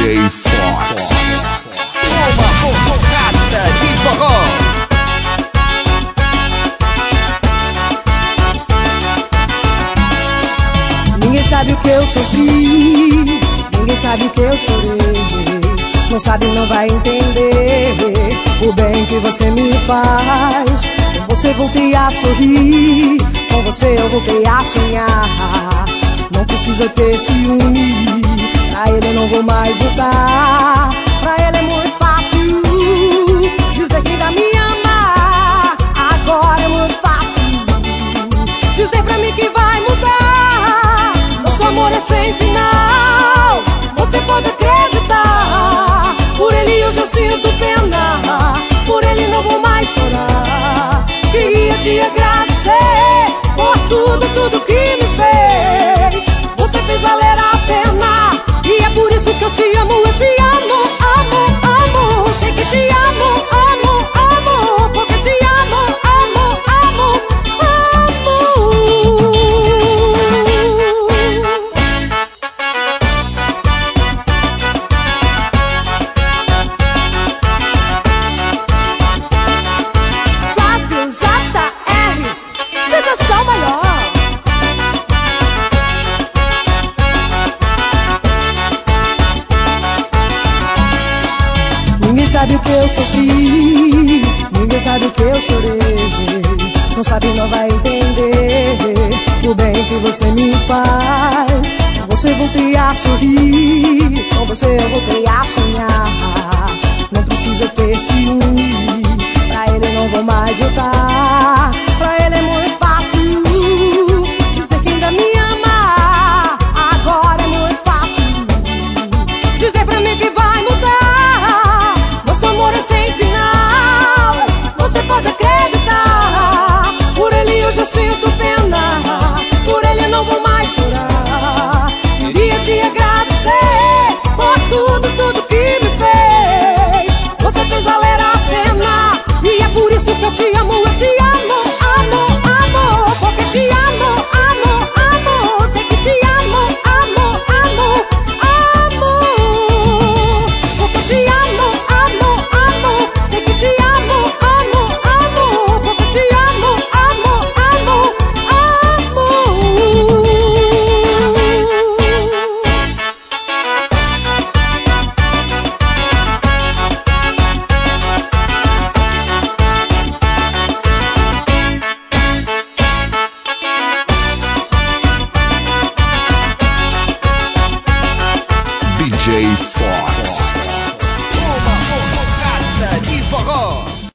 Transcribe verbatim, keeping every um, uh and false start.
J Fox. Uma fofocada de forró. Ninguém sabe o que eu sofri, ninguém sabe o que eu chorei. Não sabe, não vai entender o bem que você me faz. Com você voltei a sorrir, com você eu voltei a sonhar. Não precisa ter ciúme, pra ele eu não vou mais voltar. Pra ele é muito fácil dizer que ainda me ama. Agora é muito fácil dizer pra mim que vai mudar. Nosso amor é sem final, você pode acreditar. Por ele hoje eu sinto pena, por ele não vou mais chorar. Queria te agradecer por tudo, tudo que me fez. Você fez valer a pena, e é por isso que eu te amo, eu te amo, amo, amo. Sei que te amo, amo, amo, porque te amo, amo, amo, Flávio J R, sensação maior. Ninguém sabe o que eu sofri, ninguém sabe o que eu chorei. Não sabe, não vai entender o bem que você me faz. Com você voltei a sorrir, com você eu voltei a sonhar. Não precisa ter ciúme, pra ele eu não vou mais voltar. Pra ele é muito fácil dizer que ainda me ama. Agora é muito fácil dizer pra mim que vai mudar. Nosso amor é sem final, você pode acreditar. Por ele hoje eu sinto pena, por ele eu não vou mais chorar. Queria te agradecer por tudo, tudo que me fez. Você fez valer a pena, e é por isso que eu te amo, eu te amo, amo, amo. Porque te amo, amo, amo. Sei que te amo, amo, amo, amo. Porque te amo, amo, amo. Sei que te amo, amo, amo. Porque te amo, amo, amo, amo. D J Fox.